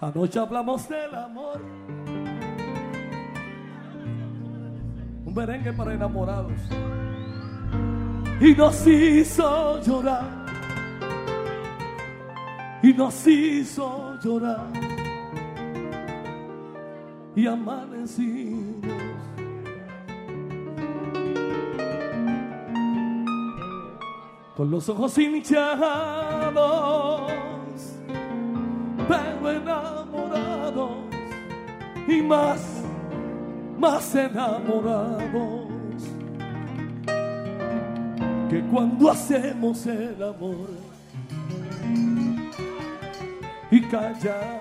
Anoche hablamos del amor, un merengue para enamorados, y nos hizo llorar, y nos hizo llorar, y amanecimos con los ojos hinchados, pero enamorados, y más enamorados, que cuando hacemos el amor y callamos.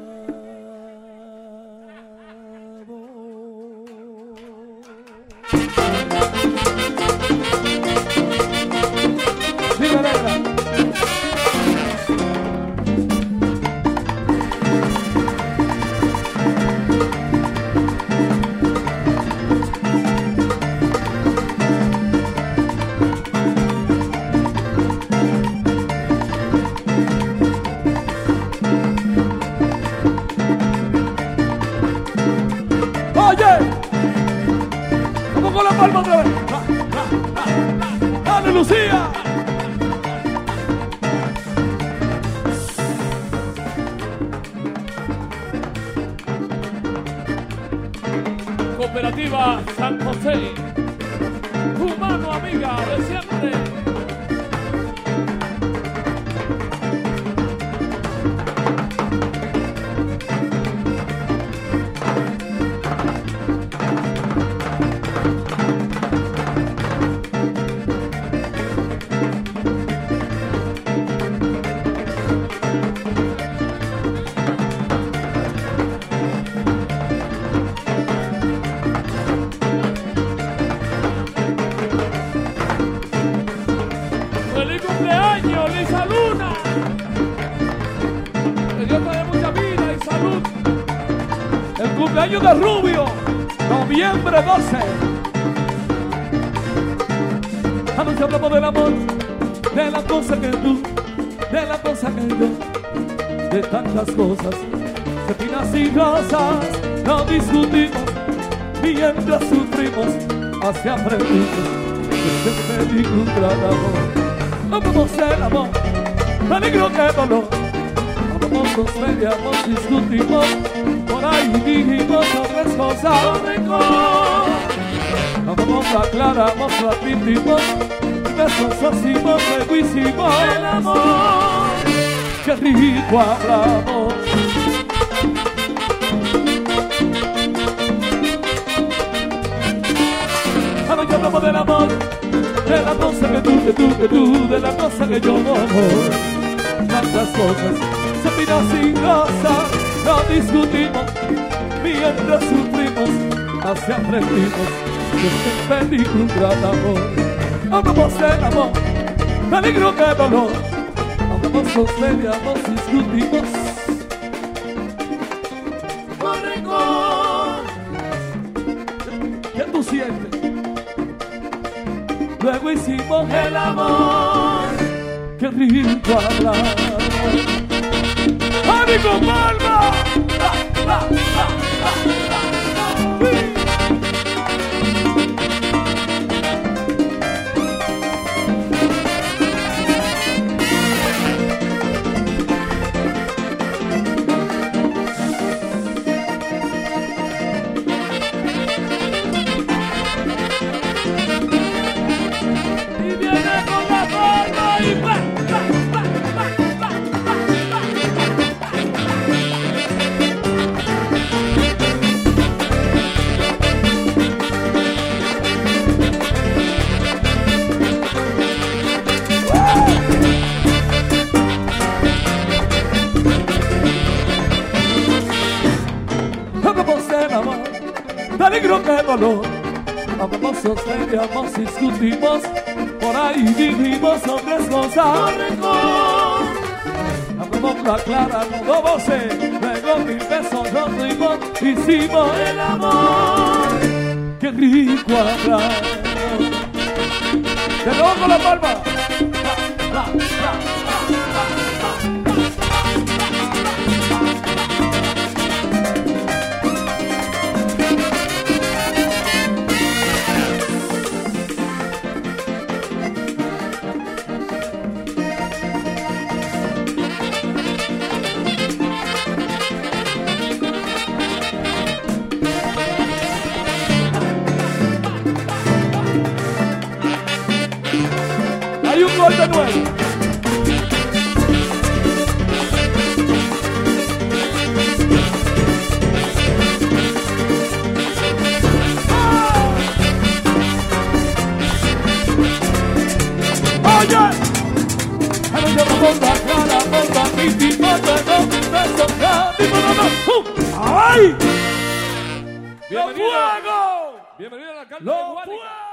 Cooperativa San José, tu mano amiga de siempre. Cumpleaños de Rubio, noviembre 12. Anoche hablamos del amor, de la cosa que tú, de la cosa que yo, de tantas cosas, espinas y rosas, no discutimos, mientras sufrimos, así aprendimos, que se peligro un gran amor. Amamos el amor, peligro que dolor, amamos, nos peleamos, discutimos, por ahí dijimos otras cosas, amamos, aclaramos, lo admitimos, besos hacimos, luego hicimos el amor, qué rico hablamos. Anoche hablamos del amor, de la cosa que tú, de la cosa que yo, amor, tantas cosas, espinas y rosas, no discutimos, mientras sufrimos, así aprendimos, que es peligro un gran amor. Amamos el amor, peligro que dolor, amamos, nos peleamos, discutimos, por rencor. ¿Qué tú sientes? Luego hicimos el amor, qué rico hablar. ¡Ánimo, Palma! Y viene con la palma y ¡pa! Peligro que dolor, amamos, nos peleamos, discutimos, por ahí dijimos otras cosas, amamos, lo aclaramos, dos voces, luego mil besos nos dimos, hicimos el amor, qué rico hablar. De nuevo con la palma. amor de nuevo. Oye, pero yo la bomba, clara, bomba, pipi, bomba, ¡ay! ¡Los fuegos! Bienvenido al alcalde ¡Los de Guánica. fuegos!